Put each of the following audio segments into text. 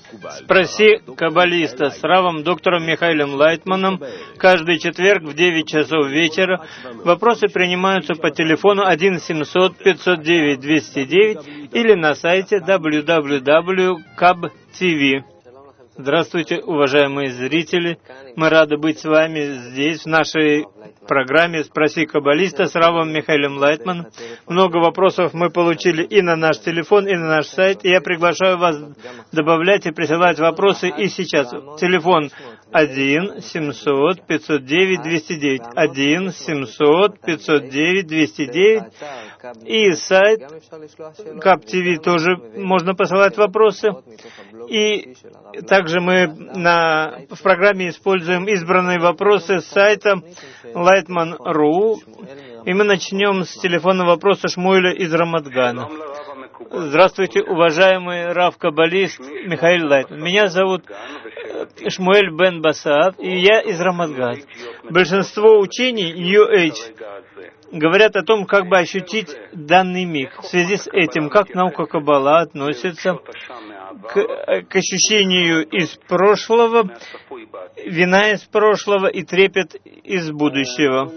«Спроси каббалиста» с равом доктором Михаилом Лайтманом каждый четверг в 9 часов вечера. Вопросы принимаются по телефону 1-700-509-209 или на сайте www.kab.tv. Здравствуйте, уважаемые зрители! Мы рады быть с вами здесь, в нашей программе «Спроси каббалиста» с равом Михаилом Лайтманом. Много вопросов мы получили и на наш телефон, и на наш сайт. И я приглашаю вас добавлять и присылать вопросы и сейчас. Телефон 1-700-509-209. 1-700-509-209. И сайт Каб.ТВ тоже можно посылать вопросы. И также мы в программе используем избранные вопросы с сайта Lightman.ru. И мы начнем с телефонного вопроса Шмуэля из Рамадгана. Здравствуйте, уважаемый рав-каббалист Михаил Лайтман. Меня зовут Шмуэль бен Басаав, и я из Рамадгана. Большинство учений New Age говорят о том, как бы ощутить данный миг. В связи с этим, как наука Каббала относится к ощущению из прошлого, вина из прошлого и трепет из будущего.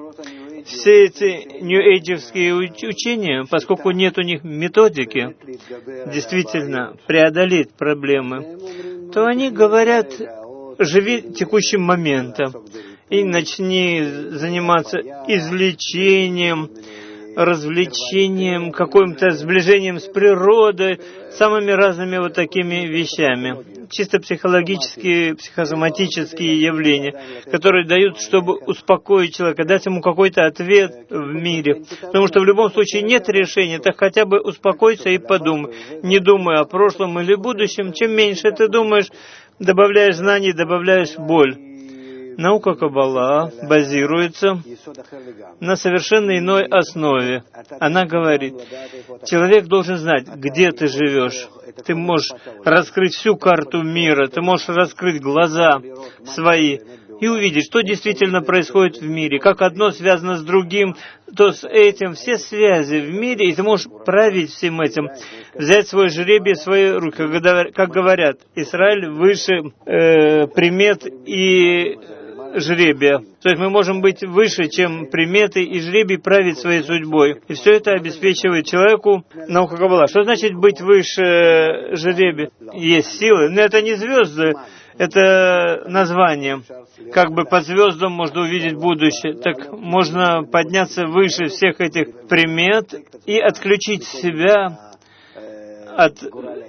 Все эти нью-эйджевские учения, поскольку нет у них методики действительно преодолеть проблемы, то они говорят: живи текущим моментом и начни заниматься излечением, развлечением, каким-то сближением с природой, самыми разными вот такими вещами. Чисто психологические, психосоматические явления, которые дают, чтобы успокоить человека, дать ему какой-то ответ в мире. Потому что в любом случае нет решения, так хотя бы успокойся и подумай. Не думай о прошлом или будущем. Чем меньше ты думаешь, добавляешь знаний, добавляешь боль. Наука Каббала базируется на совершенно иной основе. Она говорит: человек должен знать, где ты живешь. Ты можешь раскрыть всю карту мира, ты можешь раскрыть глаза свои и увидеть, что действительно происходит в мире, как одно связано с другим, то с этим, все связи в мире, и ты можешь править всем этим, взять свой жребий в свои руки. Как говорят, Израиль выше примет и жребия. То есть мы можем быть выше, чем приметы и жребий, править своей судьбой. И все это обеспечивает человеку наука Каббала. Что значит быть выше жребия? Есть силы, но это не звезды, это название. Как бы по звездам можно увидеть будущее. Так можно подняться выше всех этих примет и отключить себя от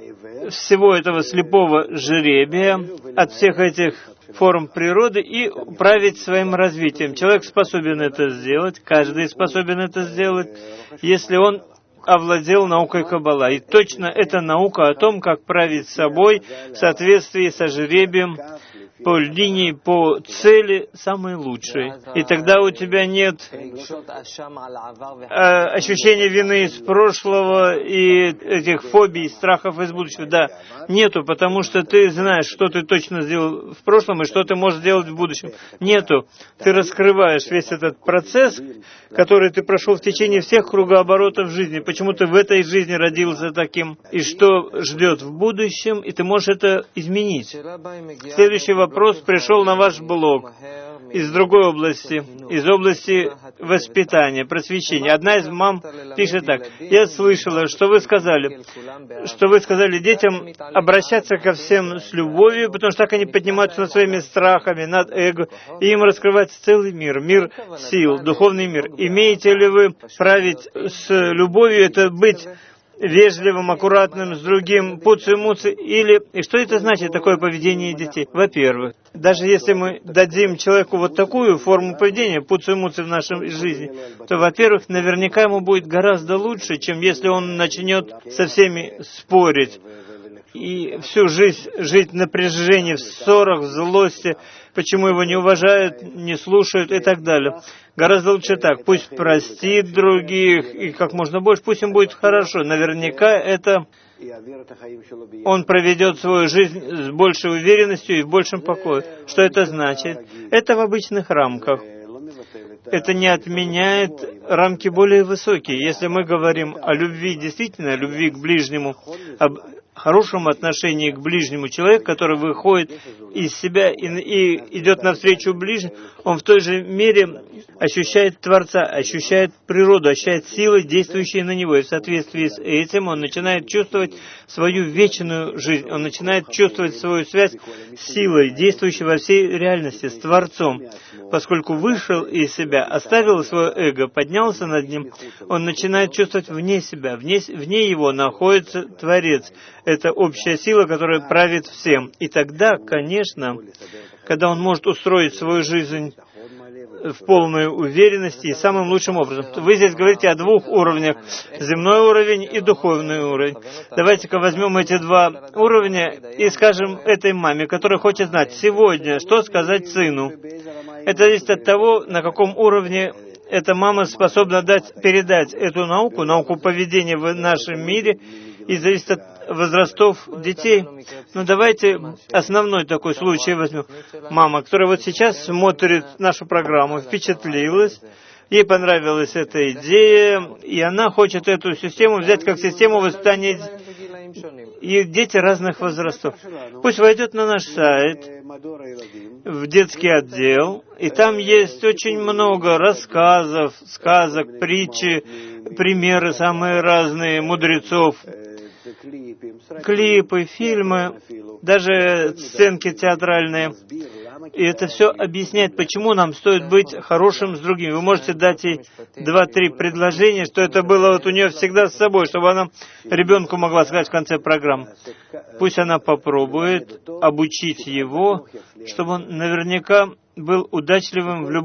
всего этого слепого жребия, от всех этих форм природы и управить своим развитием. Человек способен это сделать, каждый способен это сделать, если он овладел наукой Каббала. И точно эта наука о том, как править собой в соответствии со жребием, по линии, по цели самой лучшей. И тогда у тебя нет ощущения вины из прошлого и этих фобий, страхов из будущего. Да, нету, потому что ты знаешь, что ты точно сделал в прошлом и что ты можешь сделать в будущем. Нету. Ты раскрываешь весь этот процесс, который ты прошел в течение всех кругооборотов жизни. Почему ты в этой жизни родился таким, и что ждет в будущем, и ты можешь это изменить. Следующий вопрос пришел на ваш блог из другой области, из области воспитания, просвещения. Одна из мам пишет так: я слышала, что вы сказали детям обращаться ко всем с любовью, потому что так они поднимаются над своими страхами, над эго, и им раскрывается целый мир, мир сил, духовный мир. Имеете ли вы править с любовью, это быть вежливым, аккуратным с другим, пуци-муци, или... И что это значит, такое поведение детей? Во-первых, даже если мы дадим человеку вот такую форму поведения, пуци-муци в нашей жизни, то, во-первых, наверняка ему будет гораздо лучше, чем если он начнет со всеми спорить и всю жизнь жить в напряжении, в ссорах, в злости, почему его не уважают, не слушают и так далее. Гораздо лучше так. Пусть простит других и как можно больше, пусть им будет хорошо. Наверняка это он проведет свою жизнь с большей уверенностью и в большем покое. Что это значит? Это в обычных рамках. Это не отменяет рамки более высокие. Если мы говорим о любви, действительно, о любви к ближнему, хорошем отношении к ближнему человеку, который выходит из себя и идет навстречу ближнему, он в той же мере ощущает Творца, ощущает природу, ощущает силы, действующие на него. И в соответствии с этим он начинает чувствовать свою вечную жизнь. Он начинает чувствовать свою связь с силой, действующей во всей реальности, с Творцом. Поскольку вышел из себя, оставил свое эго, поднялся над ним, он начинает чувствовать вне себя, вне его находится Творец. Это общая сила, которая правит всем. И тогда, конечно, когда он может устроить свою жизнь в полной уверенности и самым лучшим образом. Вы здесь говорите о двух уровнях, земной уровень и духовный уровень. Давайте-ка возьмем эти два уровня и скажем этой маме, которая хочет знать сегодня, что сказать сыну. Это зависит от того, на каком уровне эта мама способна передать эту науку поведения в нашем мире, и зависит от возрастов детей. Но давайте основной такой случай возьмем. Мама, которая вот сейчас смотрит нашу программу, впечатлилась, ей понравилась эта идея, и она хочет эту систему взять как систему воспитания и дети разных возрастов. Пусть войдет на наш сайт, в детский отдел, и там есть очень много рассказов, сказок, притчи, примеры самые разные мудрецов, клипы, фильмы, даже сценки театральные. И это все объясняет, почему нам стоит быть хорошим с другими. Вы можете дать ей 2-3 предложения, что это было вот у нее всегда с собой, чтобы она ребенку могла сказать в конце программы. Пусть она попробует обучить его, чтобы он наверняка был удачливым в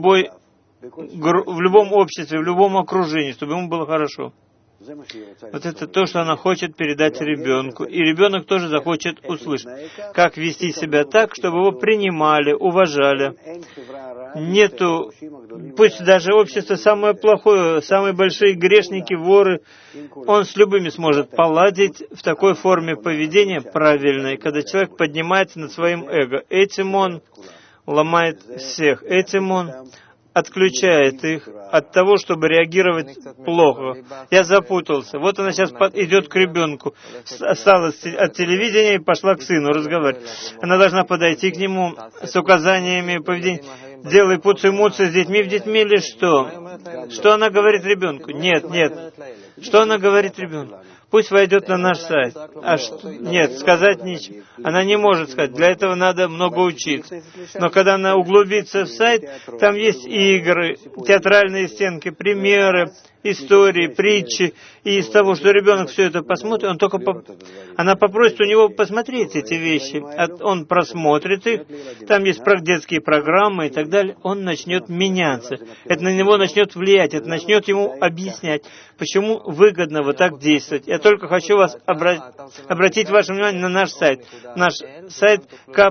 любом обществе, в любом окружении, чтобы ему было хорошо. Вот это то, что она хочет передать ребенку. И ребенок тоже захочет услышать, как вести себя так, чтобы его принимали, уважали. Пусть даже общество самое плохое, самые большие грешники, воры, он с любыми сможет поладить в такой форме поведения правильной, когда человек поднимается над своим эго. Этим он ломает всех, этим он отключает их от того, чтобы реагировать плохо. Я запутался. Вот она сейчас идет к ребенку, осталась от телевидения и пошла к сыну разговаривать. Она должна подойти к нему с указаниями поведения. Делай пуци-муцы с детьми, или что? Что она говорит ребенку? Нет. Что она говорит ребенку? Пусть войдет на наш сайт. Нет, сказать ничего. Она не может сказать. Для этого надо много учиться. Но когда она углубится в сайт, там есть игры, театральные стенки, примеры, истории, притчи. И из того, что ребенок все это посмотрит, она попросит у него посмотреть эти вещи. Он просмотрит их, там есть детские программы и так далее. Он начнет меняться. Это на него начнет влиять, это начнет ему объяснять, почему выгодно вот так действовать. Я только хочу вас обратить ваше внимание на наш сайт. Наш сайт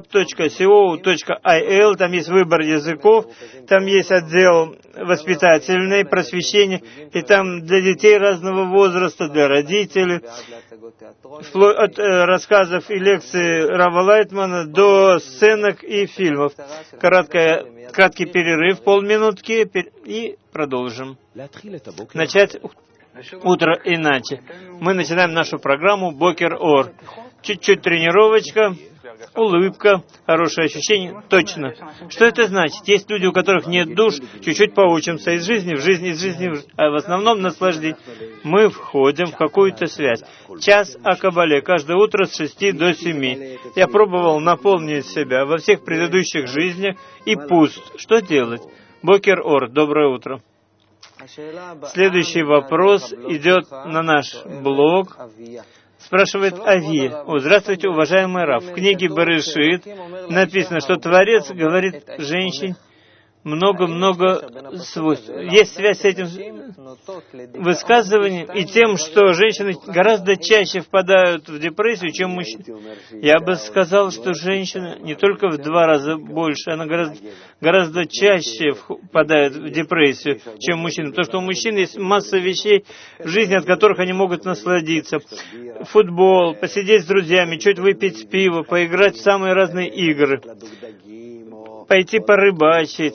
kap.co.il, там есть выбор языков, там есть отдел воспитательный, просвещение, и там для детей разного возраста, для родителей, от рассказов и лекций Рава Лайтмана до сценок и фильмов. Краткий перерыв, полминутки, и продолжим. Начать утро иначе. Мы начинаем нашу программу Бокер Ор. Чуть-чуть тренировочка, улыбка, хорошее ощущение. Точно. Что это значит? Есть люди, у которых нет душ, чуть-чуть поучимся из жизни в жизнь, а в основном наслаждение. Мы входим в какую-то связь. Час о Кабале, каждое утро с 6 до 7. Я пробовал наполнить себя во всех предыдущих жизнях и пуст. Что делать? Бокер Ор, доброе утро. Следующий вопрос идет на наш блог. Спрашивает Ави. Здравствуйте, уважаемый Рав. В книге Берешит написано, что Творец говорит женщине много-много свойств. Есть связь с этим высказыванием и тем, что женщины гораздо чаще впадают в депрессию, чем мужчины. Я бы сказал, что женщина не только в 2 раза больше, она гораздо чаще впадает в депрессию, чем мужчины. Потому что у мужчин есть масса вещей в жизни, от которых они могут насладиться. Футбол, посидеть с друзьями, чуть выпить пиво, поиграть в самые разные игры, пойти порыбачить,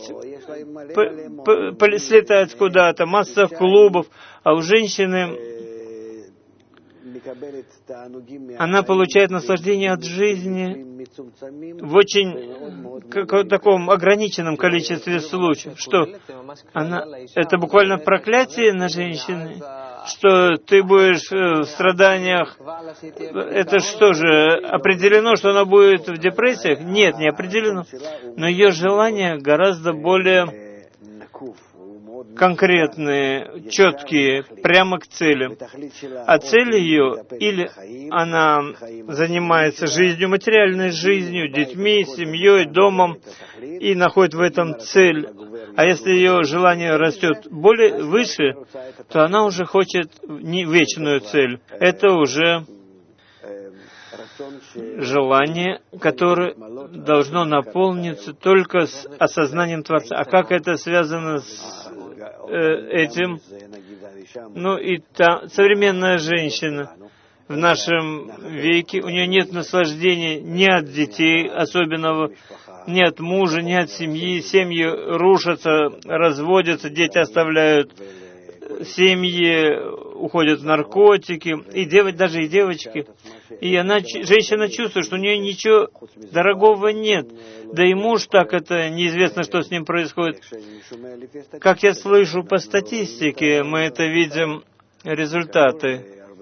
слетать куда-то, масса клубов, а у женщины она получает наслаждение от жизни в очень таком ограниченном количестве случаев, что это буквально проклятие на женщине, что ты будешь в страданиях. Это что же, определено, что она будет в депрессиях? Нет, не определено. Но ее желания гораздо более конкретные, четкие, прямо к цели. А цель ее, или она занимается жизнью, материальной жизнью, детьми, семьей, домом, и находит в этом цель. А если ее желание растет выше, то она уже хочет не вечную цель. Это уже желание, которое должно наполниться только с осознанием Творца. А как это связано с этим? Современная женщина в нашем веке, у нее нет наслаждения ни от детей особенного, ни от мужа, ни от семьи. Семьи рушатся, разводятся, дети оставляют семьи, уходят в наркотики, даже и девочки. И женщина чувствует, что у нее ничего дорогого нет. Да и муж так, это неизвестно, что с ним происходит. Как я слышу по статистике, мы это видим, результаты.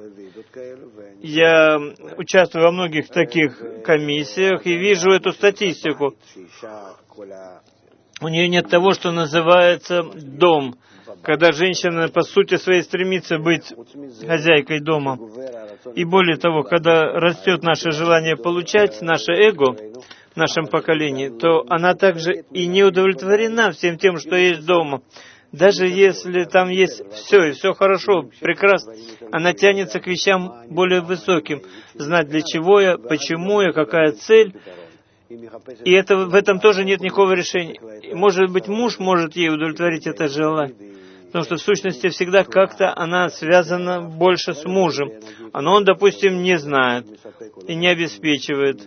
Я участвую во многих таких комиссиях и вижу эту статистику. У нее нет того, что называется дом, когда женщина по сути своей стремится быть хозяйкой дома. И более того, когда растет наше желание получать, наше эго в нашем поколении, то она также и не удовлетворена всем тем, что есть дома. Даже если там есть все, и все хорошо, прекрасно, она тянется к вещам более высоким. Знать, для чего я, почему я, какая цель. И в этом тоже нет никакого решения. Может быть, муж может ей удовлетворить это желание. Потому что в сущности всегда как-то она связана больше с мужем. Но он, допустим, не знает и не обеспечивает,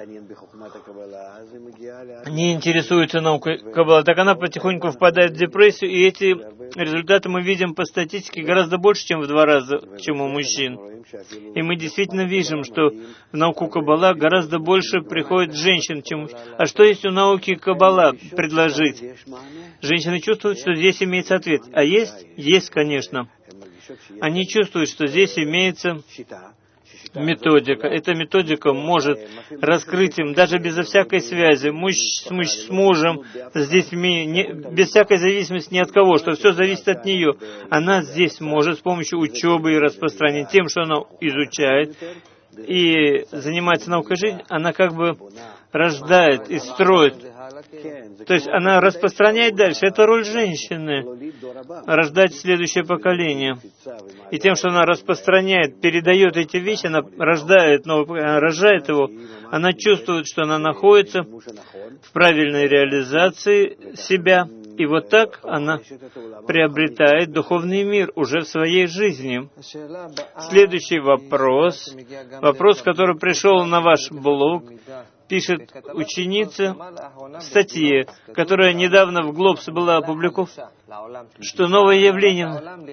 не интересуется наукой Каббала, так она потихоньку впадает в депрессию, и эти результаты мы видим по статистике гораздо больше, чем в 2 раза, чем у мужчин. И мы действительно видим, что в науку Каббала гораздо больше приходит женщин, чем мужчин. А что есть у науки Каббала предложить? Женщины чувствуют, что здесь имеется ответ. А есть, конечно. Они чувствуют, что здесь имеется методика. Эта методика может раскрыть им, даже безо всякой связи, муж с мужем, с детьми, без всякой зависимости ни от кого, что все зависит от нее. Она здесь может с помощью учебы и распространения, тем, что она изучает и занимается наукой жизни, она как бы рождает и строит. То есть она распространяет дальше. Это роль женщины. Рождать следующее поколение. И тем, что она распространяет, передает эти вещи, она рождает новое поколение, она рожает его, она чувствует, что она находится в правильной реализации себя. И вот так она приобретает духовный мир уже в своей жизни. Следующий вопрос, который пришел на ваш блог, пишет ученица в статье, которая недавно в Глобс была опубликована, что новое явление,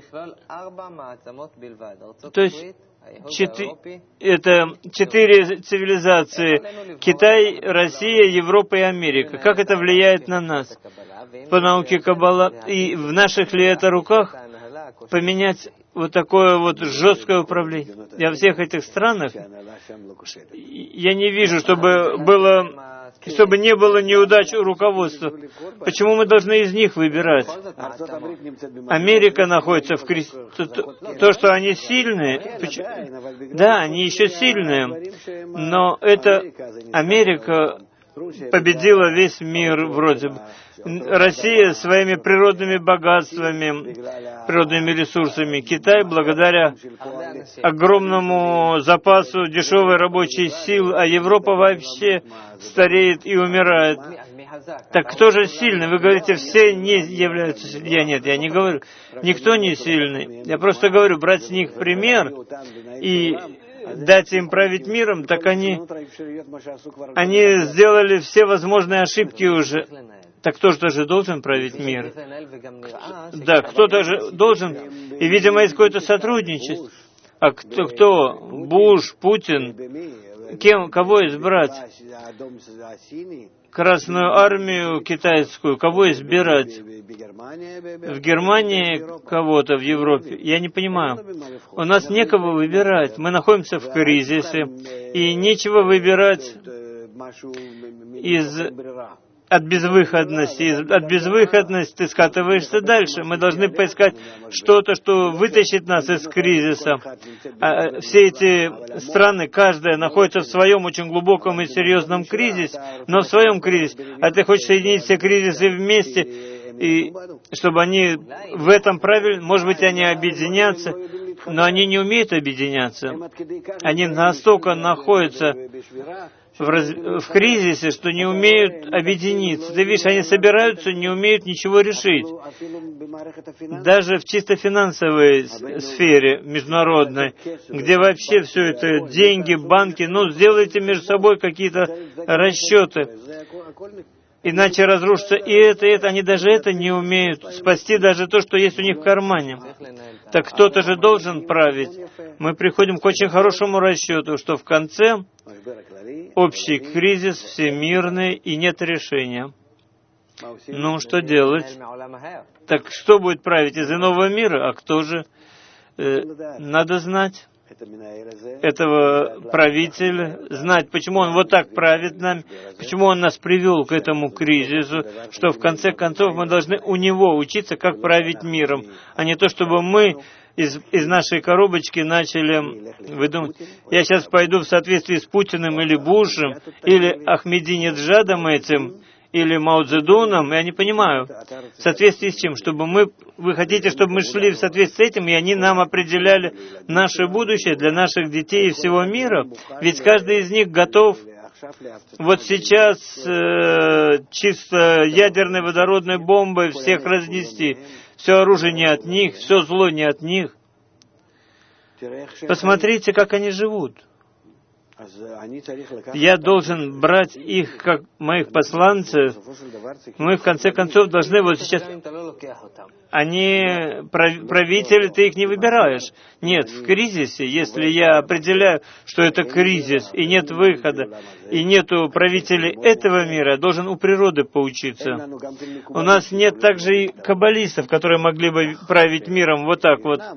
то есть это 4 цивилизации: Китай, Россия, Европа и Америка. Как это влияет на нас по науке Каббала? И в наших ли это руках поменять вот такое вот жесткое управление? Я во всех этих странах, я не вижу, чтобы не было неудач у руководства. Почему мы должны из них выбирать? Америка находится в кризисе. То, что они сильные, да, они еще сильные, но это Америка победила весь мир вроде бы. Россия своими природными богатствами, природными ресурсами. Китай благодаря огромному запасу дешевой рабочей силы, а Европа вообще стареет и умирает. Так кто же сильный? Вы говорите, все не являются сильными. Я не говорю. Никто не сильный. Я просто говорю, брать с них пример и дать им править миром, так они сделали все возможные ошибки уже. Так кто же должен править мир? Да, кто-то же должен. И, видимо, есть какое-то сотрудничество. А кто? Буш, Путин? Кого избрать? Красную армию китайскую, кого избирать? В Германии кого-то, в Европе? Я не понимаю. У нас некого выбирать. Мы находимся в кризисе, и нечего выбирать от безвыходности. От безвыходности ты скатываешься дальше. Мы должны поискать что-то, что вытащит нас из кризиса. Все эти страны, каждая находится в своем очень глубоком и серьезном кризисе, но в своем кризисе. А ты хочешь соединить все кризисы вместе, и чтобы они в этом правильно, может быть, они объединятся, но они не умеют объединяться. Они настолько находятся в кризисе, что не умеют объединиться. Ты видишь, они собираются, не умеют ничего решить. Даже в чисто финансовой сфере, международной, где вообще все это деньги, банки, сделайте между собой какие-то расчеты. Иначе разрушится и это, они даже это не умеют спасти, даже то, что есть у них в кармане. Так кто-то же должен править. Мы приходим к очень хорошему расчету, что в конце общий кризис всемирный и нет решения. Что делать? Так что будет править из иного мира? А кто же? Надо знать этого правителя, знать, почему он вот так правит нами, почему он нас привел к этому кризису, что в конце концов мы должны у него учиться, как править миром, а не то, чтобы мы из нашей коробочки начали выдумывать. Я сейчас пойду в соответствии с Путиным или Бушем, или Ахмединеджадом этим, или Мао Цзэдуном, я не понимаю, в соответствии с чем, вы хотите, чтобы мы шли в соответствии с этим, и они нам определяли наше будущее для наших детей и всего мира, ведь каждый из них готов вот сейчас чисто ядерной водородной бомбой всех разнести, все оружие не от них, все зло не от них. Посмотрите, как они живут. Я должен брать их как моих посланцев. Мы, в конце концов, должны вот сейчас... Они правители, ты их не выбираешь. Нет, в кризисе, если я определяю, что это кризис, и нет выхода, и нету правителей этого мира, я должен у природы поучиться. У нас нет также и каббалистов, которые могли бы править миром вот так вот.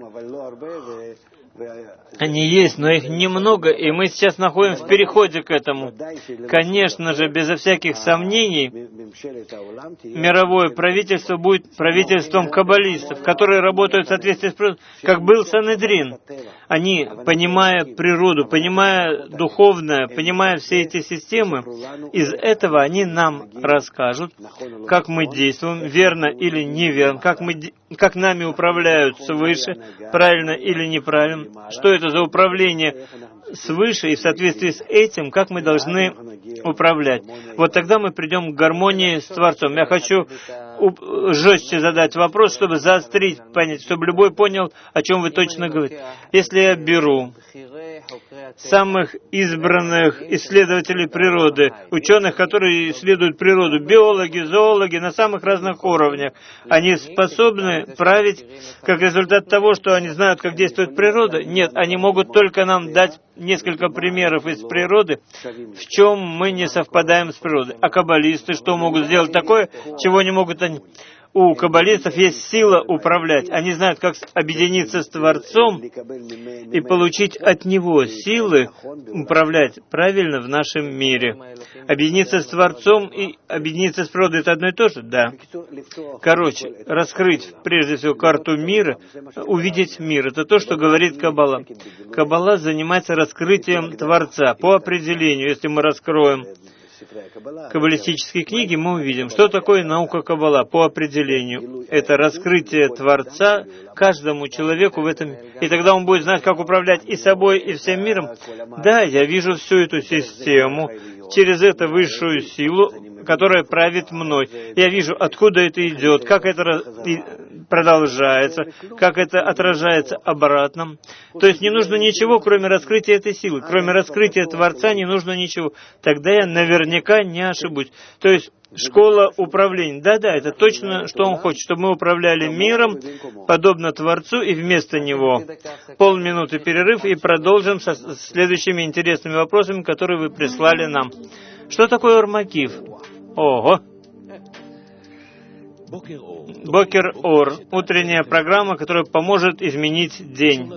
Они есть, но их немного, и мы сейчас находимся в переходе к этому. Конечно же, безо всяких сомнений, мировое правительство будет правительством каббалистов, которые работают в соответствии с природой, как был Санедрин. Они, понимая природу, понимая духовное, понимая все эти системы, из этого они нам расскажут, как мы действуем, верно или неверно, как нами управляют свыше, правильно или неправильно, что это за управление свыше, и в соответствии с этим, как мы должны управлять. Вот тогда мы придем к гармонии с Творцом. Я хочу жестче задать вопрос, чтобы заострить, понять, чтобы любой понял, о чем вы точно говорите. Если я беру самых избранных исследователей природы, ученых, которые исследуют природу, биологи, зоологи на самых разных уровнях, они способны править как результат того, что они знают, как действует природа? Нет, они могут только нам дать несколько примеров из природы, в чем мы не совпадаем с природой. А каббалисты что могут сделать такое, чего не могут они? У каббалистов есть сила управлять. Они знают, как объединиться с Творцом и получить от Него силы управлять правильно в нашем мире. Объединиться с Творцом и объединиться с природой — это одно и то же? Да. Короче, раскрыть прежде всего карту мира, увидеть мир. Это то, что говорит Каббала. Каббала занимается раскрытием Творца по определению. Если мы раскроем каббалистические книги, мы увидим, что такое наука Каббала по определению. Это раскрытие Творца каждому человеку в этом. И тогда он будет знать, как управлять и собой, и всем миром. Да, я вижу всю эту систему через эту высшую силу, которая правит мной. Я вижу, откуда это идет, как это продолжается, как это отражается обратно. То есть не нужно ничего, кроме раскрытия этой силы. Кроме раскрытия Творца не нужно ничего. Тогда я наверняка не ошибусь. То есть школа управления. Да, это точно, что он хочет, чтобы мы управляли миром, подобно Творцу, и вместо него. Полминуты перерыв, и продолжим со следующими интересными вопросами, которые вы прислали нам. Что такое Ор-Макив? Ого! Бокер Ор. Утренняя программа, которая поможет изменить день.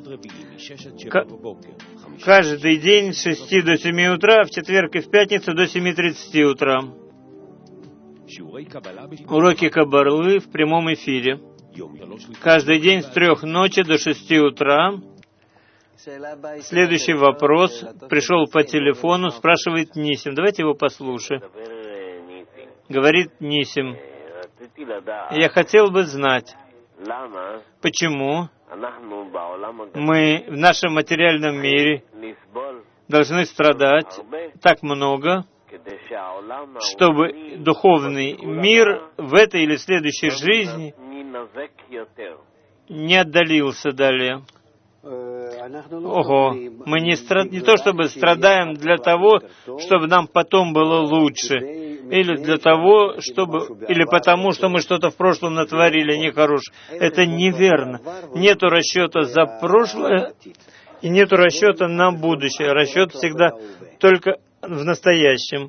Каждый день с 6 до 7 утра, в четверг и в пятницу до 7:30 утра. Уроки Каббалы в прямом эфире. Каждый день с 3 ночи до 6 утра. Следующий вопрос пришел по телефону, спрашивает Нисим. Давайте его послушаем. Говорит Нисим. Я хотел бы знать, почему мы в нашем материальном мире должны страдать так много, чтобы духовный мир в этой или следующей жизни не отдалился далее. Ого, мы не то чтобы страдаем для того, чтобы нам потом было лучше, или для того, или потому, что мы что-то в прошлом натворили нехорошее. Это неверно. Нету расчета за прошлое и нету расчета на будущее. Расчет всегда только в настоящем.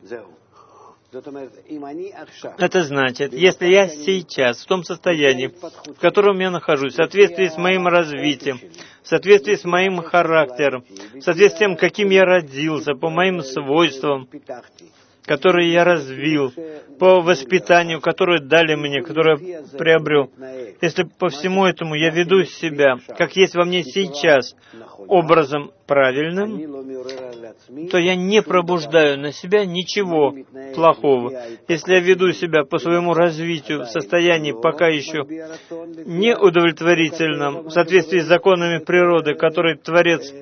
Это значит, если я сейчас в том состоянии, в котором я нахожусь, в соответствии с моим развитием, в соответствии с моим характером, в соответствии с тем, каким я родился, по моим свойствам, которые я развил, по воспитанию, которое дали мне, которое я приобрел. Если по всему этому я веду себя, как есть во мне сейчас, образом правильным, то я не пробуждаю на себя ничего плохого. Если я веду себя по своему развитию в состоянии пока еще неудовлетворительном, в соответствии с законами природы, которые Творец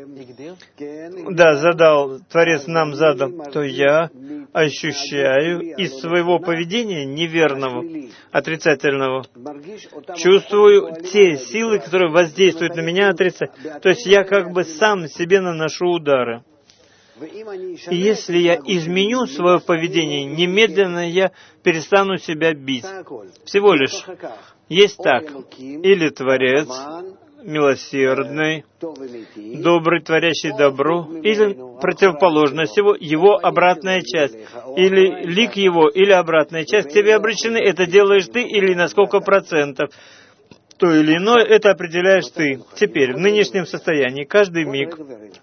Творец нам задал, то я ощущаю из своего поведения неверного, отрицательного, чувствую те силы, которые воздействуют на меня отрицательно. То есть я как бы сам себе наношу удары. И если я изменю свое поведение, немедленно я перестану себя бить. Всего лишь есть так. Или Творец, милосердный, добрый, творящий добро, или противоположность его обратная часть, или лик его, или обратная часть тебе обречены, это делаешь ты, или на сколько процентов. То или иное, это определяешь ты. Теперь, в нынешнем состоянии, каждый миг,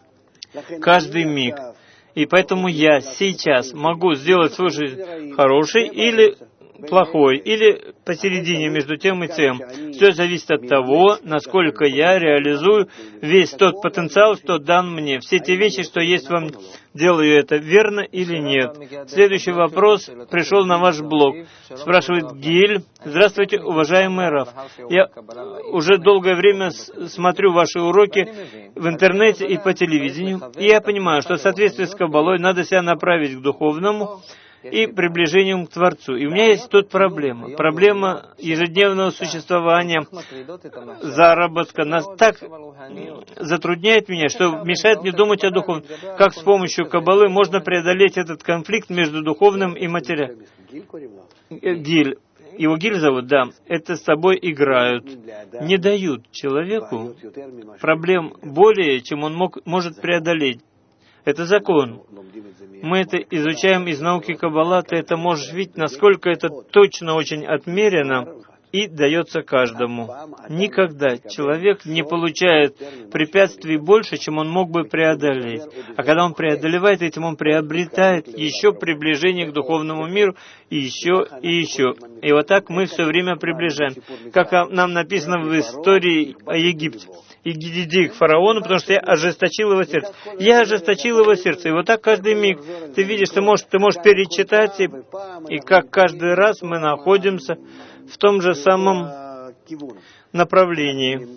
и поэтому я сейчас могу сделать свою жизнь хорошей или плохой, или посередине между тем и тем. Все зависит от того, насколько я реализую весь тот потенциал, что дан мне. Все те вещи, что есть во мне, делаю это верно или нет. Следующий вопрос пришел на ваш блог. Спрашивает Гиль. Здравствуйте, уважаемый Рав. Я уже долгое время смотрю ваши уроки в интернете и по телевидению, и я понимаю, что в соответствии с Каббалой надо себя направить к духовному и приближением к Творцу. И у меня есть тут проблема. Проблема ежедневного существования, заработка. Нас так затрудняет меня, что мешает мне думать о духовном. Как с помощью Каббалы можно преодолеть этот конфликт между духовным и материальным? Гиль. Его Гиль зовут, да. Это с собой играют. Не дают человеку проблем более, чем он может преодолеть. Это закон. Мы это изучаем из науки Каббала, ты это можешь видеть, насколько это точно очень отмерено и дается каждому. Никогда человек не получает препятствий больше, чем он мог бы преодолеть. А когда он преодолевает этим, он приобретает еще приближение к духовному миру, и еще, и еще. И вот так мы все время приближаем. Как нам написано в истории о Египте. Иди к фараону, потому что я ожесточил его сердце. Я ожесточил его сердце. И вот так каждый миг ты видишь, ты можешь перечитать, и как каждый раз мы находимся в том же самом направлении.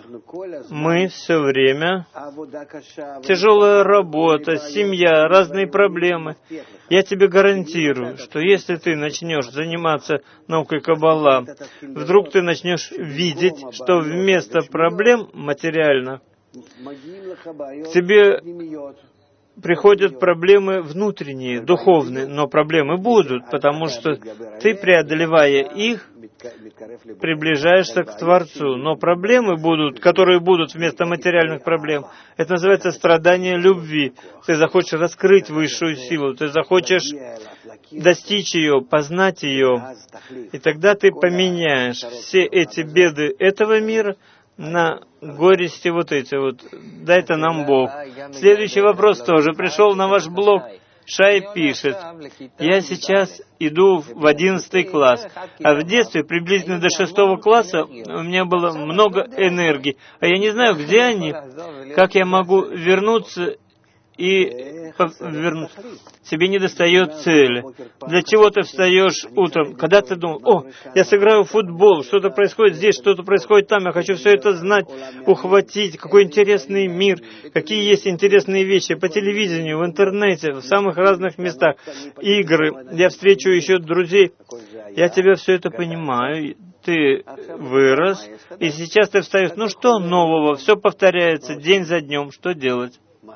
Мы все время, тяжелая работа, семья, разные проблемы. Я тебе гарантирую, что если ты начнешь заниматься наукой Каббала, вдруг ты начнешь видеть, что вместо проблем материальных к тебе приходят проблемы внутренние, духовные, но проблемы будут, потому что ты, преодолевая их, приближаешься к Творцу. Но проблемы будут, которые будут вместо материальных проблем. Это называется страдание любви. Ты захочешь раскрыть высшую силу, ты захочешь достичь ее, познать ее. И тогда ты поменяешь все эти беды этого мира на горести вот эти вот. Дай-то нам Бог. Следующий вопрос тоже пришел на ваш блог. Шай пишет: я сейчас иду в 11 класс, а в детстве, приблизительно до 6 класса, у меня было много энергии, а я не знаю, где они, как я могу вернуться и вернуться. Тебе не достает цели. Для чего ты встаешь утром? Когда ты думал: о, я сыграю в футбол, что-то происходит здесь, что-то происходит там, я хочу все это знать, ухватить, какой интересный мир, какие есть интересные вещи по телевидению, в интернете, в самых разных местах, игры, я встречу еще друзей. Я тебя все это понимаю, ты вырос, и сейчас ты встаешь. Ну что нового? Все повторяется день за днем. Что делать?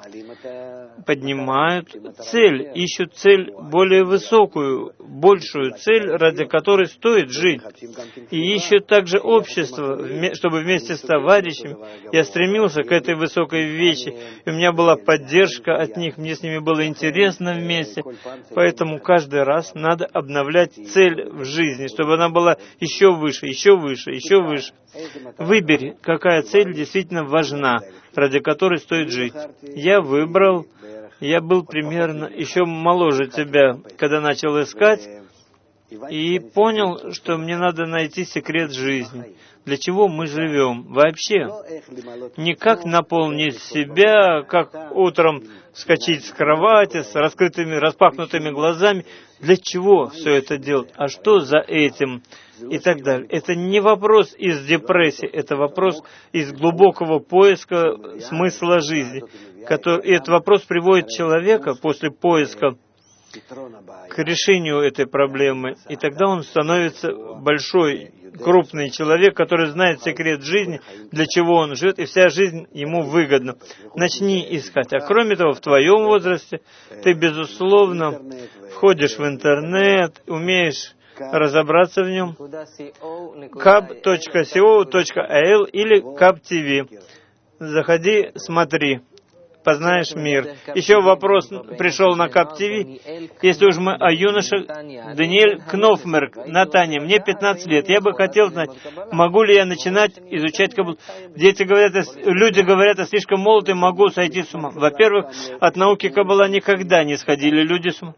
Поднимают цель, ищут цель более высокую, большую цель, ради которой стоит жить. И ищут также общество, чтобы вместе с товарищами я стремился к этой высокой вещи. И у меня была поддержка от них, мне с ними было интересно вместе. Поэтому каждый раз надо обновлять цель в жизни, чтобы она была еще выше, еще выше, еще выше. Выбери, какая цель действительно важна, ради которой стоит жить. Я выбрал, я был примерно еще моложе тебя, когда начал искать, и понял, что мне надо найти секрет жизни. Для чего мы живем вообще? Не как наполнить себя, как утром вскочить с кровати с раскрытыми, распахнутыми глазами. Для чего все это делать? А что за этим? И так далее. Это не вопрос из депрессии, это вопрос из глубокого поиска смысла жизни. И этот вопрос приводит человека после поиска к решению этой проблемы. И тогда он становится большой, крупный человек, который знает секрет жизни, для чего он живет, и вся жизнь ему выгодна. Начни искать. А кроме того, в твоем возрасте ты, безусловно, входишь в интернет, умеешь разобраться в нем. kab.co.il или KAB.TV. Заходи, смотри, познаешь мир. Еще вопрос пришел на KAB.TV. Если уж мы о юноше, Даниэль Кнофмерк, Наталья, мне 15 лет. Я бы хотел знать, могу ли я начинать изучать Каббалу. Люди говорят, я слишком молод и могу сойти с ума. Во-первых, от науки Каббала никогда не сходили люди с ума.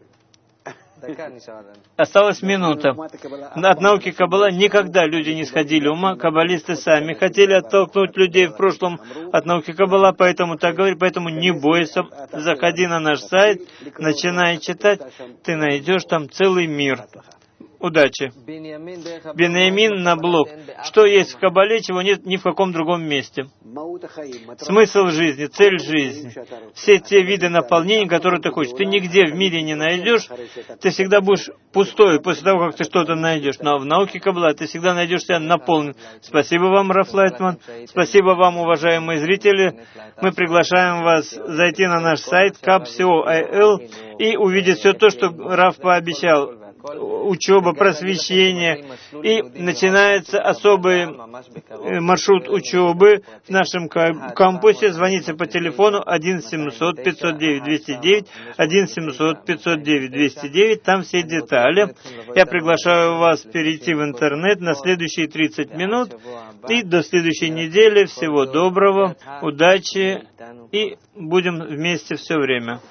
Осталась минута. От науки Каббала никогда люди не сходили ума. Каббалисты сами хотели оттолкнуть людей в прошлом от науки Каббала, поэтому так говорили. Поэтому не бойся, заходи на наш сайт, начинай читать, ты найдешь там целый мир. Удачи. Беньямин на блог. Что есть в Каббале, чего нет ни в каком другом месте? Смысл жизни, цель жизни. Все те виды наполнения, которые ты хочешь. Ты нигде в мире не найдешь. Ты всегда будешь пустой после того, как ты что-то найдешь. Но в науке Каббала ты всегда найдешь себя наполненным. Спасибо вам, Раф Лайтман. Спасибо вам, уважаемые зрители. Мы приглашаем вас зайти на наш сайт kab.co.il и увидеть все то, что Раф пообещал. Учеба, просвещение. И начинается особый маршрут учебы в нашем кампусе. Звоните по телефону 1-700-509-209, 1-700-509-209. Там все детали. Я приглашаю вас перейти в интернет на следующие 30 минут. И до следующей недели. Всего доброго, удачи. И будем вместе все время.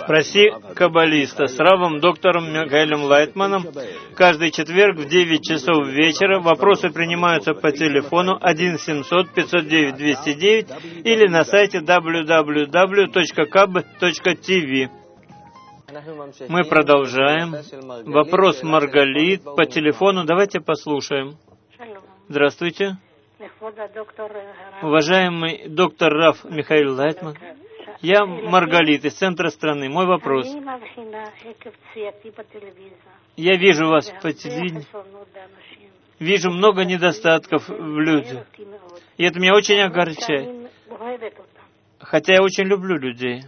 Спроси каббалиста с равом доктором Михаилом Лайтманом каждый четверг в 9 часов вечера. Вопросы принимаются по телефону 1-700-509-209 или на сайте www.kab.tv. Мы продолжаем. Вопрос Маргалит по телефону. Давайте послушаем. Здравствуйте. Уважаемый доктор Рав Михаил Лайтман. Я Маргалит из центра страны. Мой вопрос. Я вижу вас по телевидению. Вижу много недостатков в людях. И это меня очень огорчает. Хотя я очень люблю людей.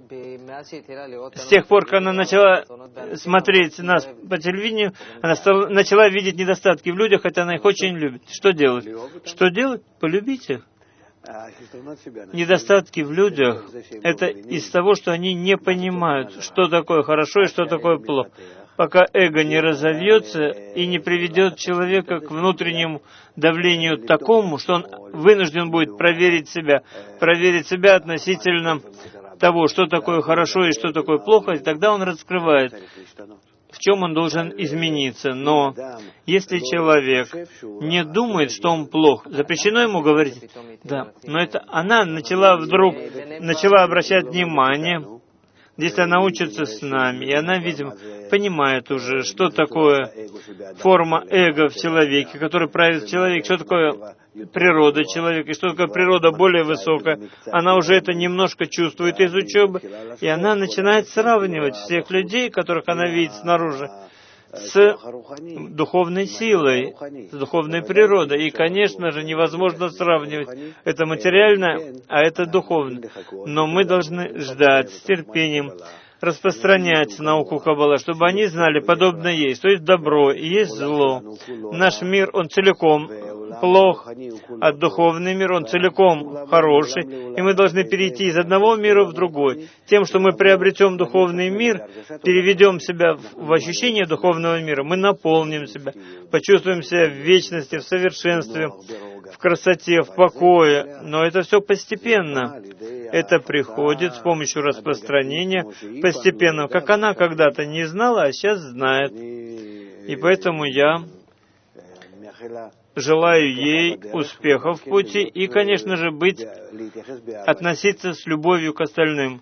С тех пор, как она начала смотреть нас по телевидению, она начала видеть недостатки в людях, хотя она их очень любит. Что делать? Что делать? Полюбить их. Недостатки в людях — это из того, что они не понимают, что такое хорошо и что такое плохо. Пока эго не разовьется и не приведет человека к внутреннему давлению такому, что он вынужден будет проверить себя относительно того, что такое хорошо и что такое плохо, и тогда он раскрывает, в чем он должен измениться. Но если человек не думает, что он плох, запрещено ему говорить, да, но это она начала обращать внимание, если она учится с нами, и она, видимо, понимает уже, что такое форма эго в человеке, который правит в человеке, что такое природа человека, и что такое природа более высокая. Она уже это немножко чувствует из учебы, и она начинает сравнивать всех людей, которых она видит снаружи, с духовной силой, с духовной природой. И, конечно же, невозможно сравнивать это материальное, а это духовное. Но мы должны ждать с терпением, распространять науку Каббала, чтобы они знали, подобное есть. То есть добро и есть зло. Наш мир, он целиком плох, а духовный мир, он целиком хороший. И мы должны перейти из одного мира в другой. Тем, что мы приобретем духовный мир, переведем себя в ощущение духовного мира, мы наполним себя, почувствуем себя в вечности, в совершенстве, в красоте, в покое. Но это все постепенно. Это приходит с помощью распространения постепенно, как она когда-то не знала, а сейчас знает. И поэтому я желаю ей успехов в пути и, конечно же, относиться с любовью к остальным.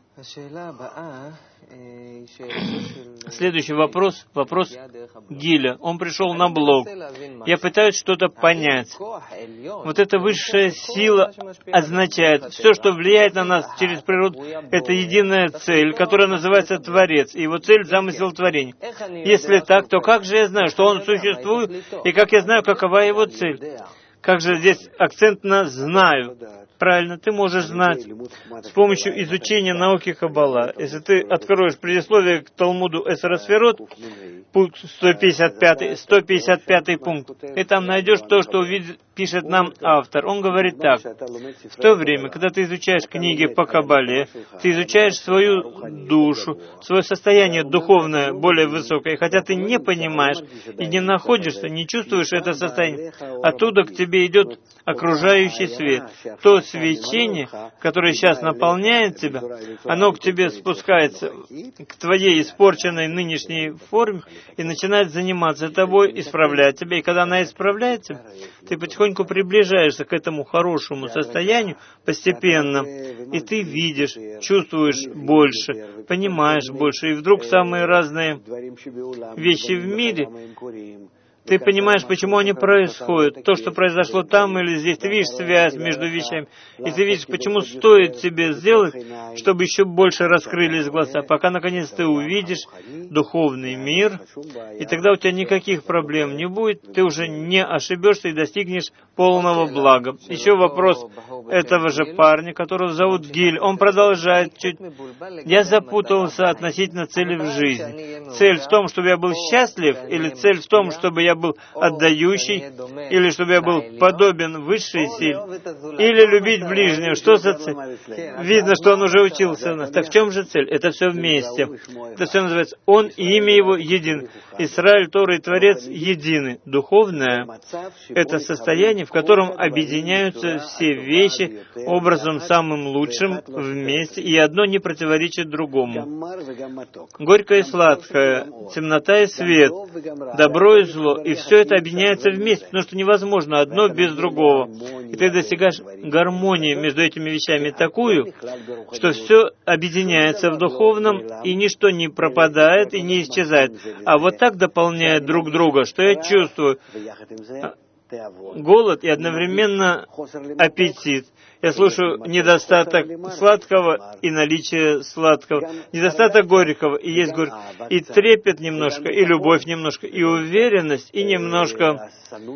Следующий вопрос Гиля. Он пришел на блог. Я пытаюсь что-то понять. Вот эта высшая сила означает, все, что влияет на нас через природу, это единая цель, которая называется Творец, и его цель — замысел творения. Если так, то как же я знаю, что он существует, и как я знаю, какова его цель? Как же здесь акцент на «знаю»? Правильно, ты можешь знать с помощью изучения науки Каббала. Если ты откроешь предисловие к Талмуду Эсер Сферот, пункт 155 пункт, и там найдешь то, что пишет нам автор. Он говорит так: в то время, когда ты изучаешь книги по Каббале, ты изучаешь свою душу, свое состояние духовное более высокое, и хотя ты не понимаешь и не находишься, не чувствуешь это состояние, оттуда к тебе идет окружающий свет. То свечение, которое сейчас наполняет тебя, оно к тебе спускается, к твоей испорченной нынешней форме, и начинает заниматься тобой, исправлять тебя. И когда она исправляет тебя, ты потихоньку приближаешься к этому хорошему состоянию постепенно, и ты видишь, чувствуешь больше, понимаешь больше, и вдруг самые разные вещи в мире, ты понимаешь, почему они происходят. То, что произошло там или здесь, ты видишь связь между вещами. И ты видишь, почему стоит тебе сделать, чтобы еще больше раскрылись глаза, пока, наконец, ты увидишь духовный мир, и тогда у тебя никаких проблем не будет, ты уже не ошибешься и достигнешь полного блага. Еще вопрос этого же парня, которого зовут Гиль. Он продолжает чуть. Я запутался относительно цели в жизни. Цель в том, чтобы я был счастлив, или цель в том, чтобы я я был отдающий, или чтобы я был подобен высшей силе, или любить ближнего. Что за цель? Видно, что он уже учился у нас. Так в чем же цель? Это все вместе. Это все называется «Он и имя Его един». Израиль, Тора и Творец едины. Духовное — это состояние, в котором объединяются все вещи образом самым лучшим вместе, и одно не противоречит другому. Горькое и сладкое, темнота и свет, добро и зло, и все это объединяется вместе, потому что невозможно одно без другого. И ты достигаешь гармонии между этими вещами такую, что все объединяется в духовном, и ничто не пропадает и не исчезает. А вот так дополняет друг друга, что я чувствую голод и одновременно аппетит. Я слушаю недостаток сладкого и наличие сладкого, недостаток горького и есть горького, и трепет немножко, и любовь немножко, и уверенность, и немножко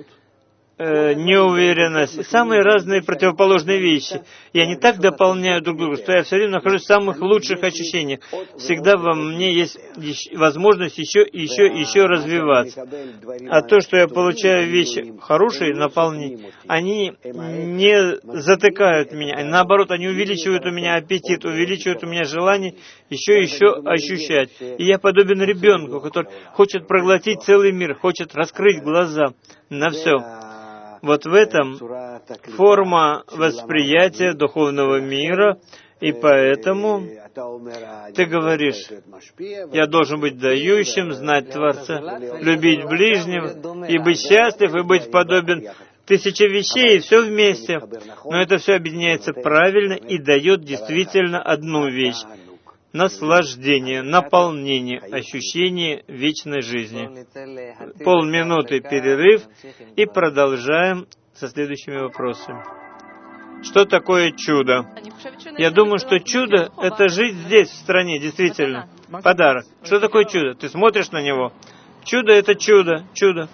неуверенность, самые разные противоположные вещи. И они так дополняют друг друга, что я все время нахожусь в самых лучших ощущениях. Всегда во мне есть возможность еще развиваться. А то, что я получаю вещи хорошие, наполнения, они не затыкают меня. Наоборот, они увеличивают у меня аппетит, увеличивают у меня желание еще ощущать. И я подобен ребенку, который хочет проглотить целый мир, хочет раскрыть глаза на все. Вот в этом форма восприятия духовного мира, и поэтому ты говоришь, я должен быть дающим, знать Творца, любить ближнего, и быть счастлив, и быть подобен тысяче вещей, и все вместе. Но это все объединяется правильно и дает действительно одну вещь. Наслаждение, наполнение, ощущение вечной жизни. Полминуты перерыв и продолжаем со следующими вопросами. Что такое чудо? Я думаю, что чудо — это жить здесь, в стране, действительно. Подарок. Что такое чудо? Ты смотришь на него. Чудо — это чудо, чудо.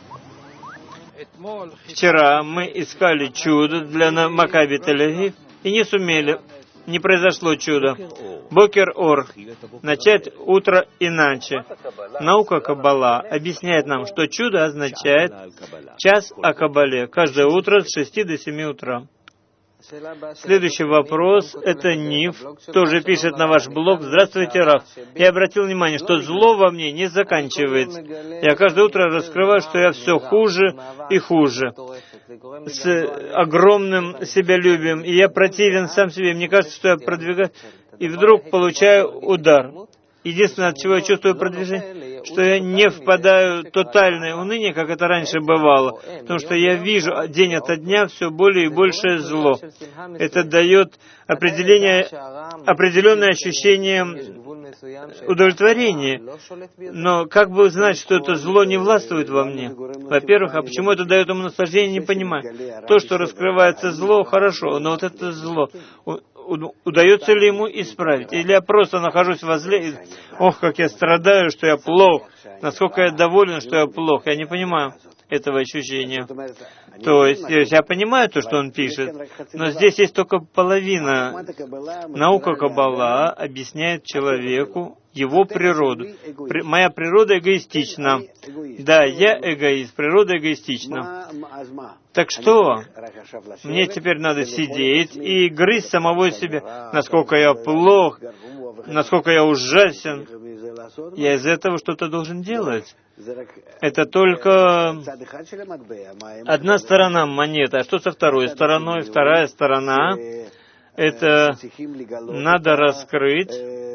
Вчера мы искали чудо для Макаби Тель-Авив и не сумели. Не произошло чудо. Бокер-Ор. Начать утро иначе. Наука Каббала объясняет нам, что чудо означает час о Каббале. Каждое утро с 6 до 7 утра. Следующий вопрос, это Ниф, тоже пишет на ваш блог. Здравствуйте, Раф. Я обратил внимание, что зло во мне не заканчивается. Я каждое утро раскрываю, что я все хуже и хуже. С огромным себялюбием. И я противен сам себе. Мне кажется, что я продвигаюсь. И вдруг получаю удар. Единственное, от чего я чувствую продвижение, что я не впадаю в тотальное уныние, как это раньше бывало, потому что я вижу день ото дня все более и большее зло. Это дает определенное ощущение удовлетворения. Но как бы знать, что это зло не властвует во мне? Во-первых, а почему это дает ему наслаждение, не понимаю. То, что раскрывается зло, хорошо, но вот это зло, удается ли ему исправить? Или я просто нахожусь возле, и, ох, как я страдаю, что я плох, насколько я доволен, что я плох. Я не понимаю этого ощущения. То есть я понимаю то, что он пишет, но здесь есть только половина. Наука Каббала объясняет человеку его природу. Моя природа эгоистична. Да, я эгоист, природа эгоистична. Так что? Мне теперь надо сидеть и грызть самого себя. Насколько я плох, насколько я ужасен. Я из этого что-то должен делать. Это только одна сторона монеты. А что со второй стороной? Вторая сторона — это надо раскрыть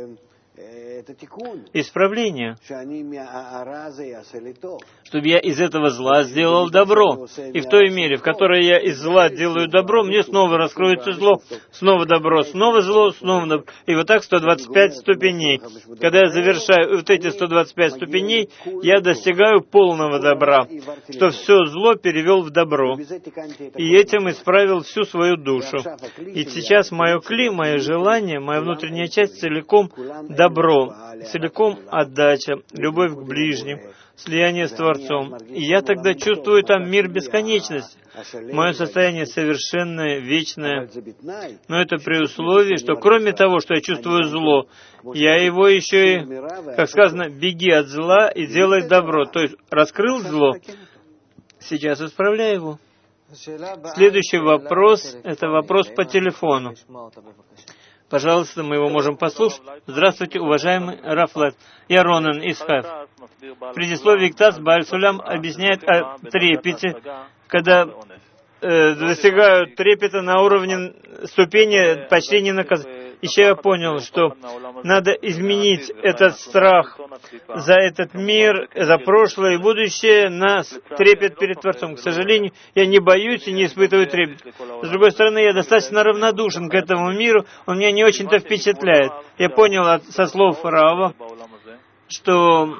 исправление, чтобы я из этого зла сделал добро. И в той мере, в которой я из зла делаю добро, мне снова раскроется зло, снова добро, снова зло, снова добро. И вот так 125 ступеней. Когда я завершаю вот эти 125 ступеней, я достигаю полного добра, что все зло перевел в добро. И этим исправил всю свою душу. И сейчас мое кли, мое желание, моя внутренняя часть целиком добро, целиком отдача, любовь к ближним, слияние с Творцом. И я тогда чувствую там мир бесконечности. Мое состояние совершенное, вечное. Но это при условии, что кроме того, что я чувствую зло, я его еще и, как сказано, беги от зла и делай добро. То есть раскрыл зло, Сейчас исправляю его. Следующий вопрос — это вопрос по телефону. Пожалуйста, мы его можем послушать. Здравствуйте, уважаемый Рафлат. Я Ронан из Хайф. В предисловии к ТАСС Бааль Сулям объясняет о трепете, когда достигают трепета на уровне ступени почтения наказания. Еще я понял, что надо изменить этот страх за этот мир, за прошлое и будущее на трепет перед Творцом. К сожалению, я не боюсь и не испытываю трепет. С другой стороны, я достаточно равнодушен к этому миру, он меня не очень-то впечатляет. Я понял со слов Рава, что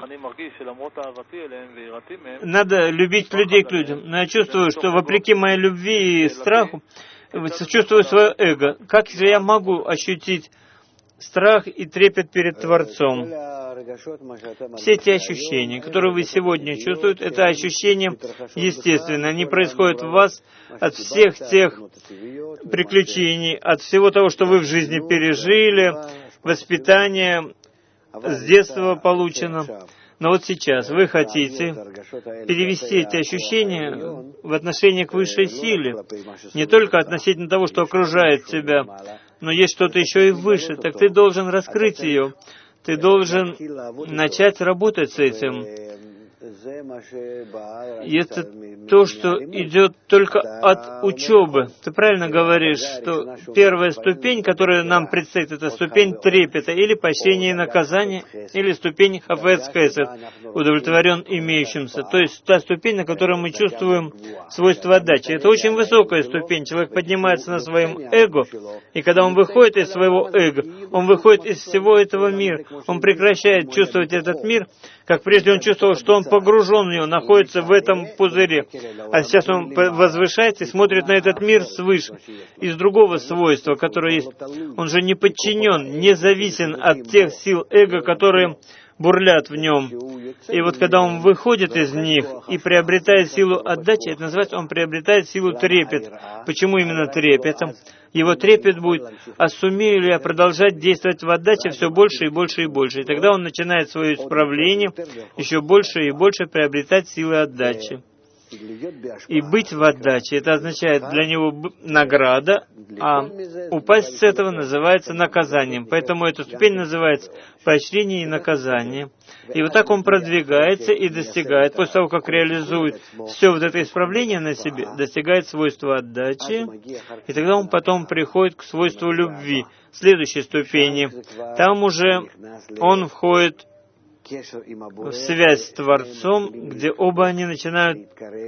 надо любить людей к людям. Но я чувствую, что вопреки моей любви и страху, чувствую свое эго. Как же я могу ощутить страх и трепет перед Творцом? Все эти ощущения, которые вы сегодня чувствуете, это ощущения естественные. Они происходят в вас от всех тех приключений, от всего того, что вы в жизни пережили, воспитания, с детства получено. Но вот сейчас вы хотите перевести эти ощущения в отношение к высшей силе. Не только относительно того, что окружает тебя, но есть что-то еще и выше. Так ты должен раскрыть ее. Ты должен начать работать с этим. И это то, что идет только от учебы. Ты правильно говоришь, что первая ступень, которая нам предстоит, это ступень трепета, или поощрения и наказания, или ступень хафец хесед, удовлетворен имеющимся. То есть та ступень, на которой мы чувствуем свойства отдачи. Это очень высокая ступень. Человек поднимается на своем эго, и когда он выходит из своего эго, он выходит из всего этого мира. Он прекращает чувствовать этот мир, как прежде он чувствовал, что он погружен в него, находится в этом пузыре. А сейчас он возвышается и смотрит на этот мир свыше, из другого свойства, которое есть. Он же не подчинен, не зависен от тех сил эго, которые бурлят в нем. И вот когда он выходит из них и приобретает силу отдачи, это называется, он приобретает силу трепет. Почему именно трепетом? Его трепет будет, а сумею ли я продолжать действовать в отдаче все больше и больше и больше. И тогда он начинает свое исправление еще больше и больше приобретать силы отдачи. И быть в отдаче, это означает для него награда, а упасть с этого называется наказанием. Поэтому эта ступень называется поощрение и наказание. И вот так он продвигается и достигает, после того, как реализует все вот это исправление на себе, достигает свойства отдачи, и тогда он потом приходит к свойству любви, следующей ступени. Там уже он входит в связь с Творцом, где оба они начинают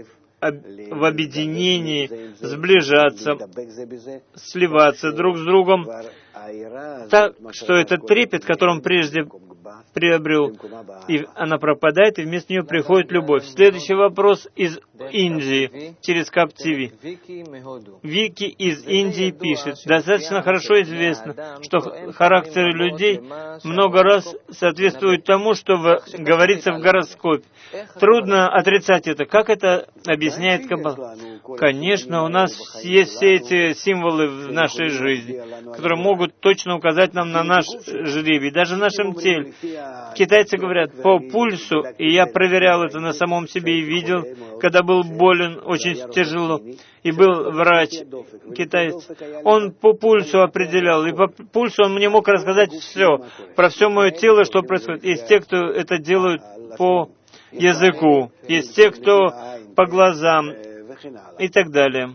в объединении сближаться, сливаться друг с другом, так, что этот трепет, который он прежде приобрел, и она пропадает, и вместо нее приходит любовь. Следующий вопрос из Индии, через Кап ТВ. Вики из Индии пишет: достаточно хорошо известно, что характеры людей много раз соответствуют тому, что говорится в гороскопе. Трудно отрицать это. Как это объясняет Каббала? Конечно, у нас есть все эти символы в нашей жизни, которые могут точно указать нам на наш жребий, даже в нашем теле. Китайцы говорят по пульсу, и я проверял это на самом себе и видел, когда был болен очень тяжело, и был врач китаец. Он по пульсу определял, и по пульсу он мне мог рассказать все, про все мое тело, что происходит. Есть те, кто это делают по языку, есть те, кто по глазам, и так далее.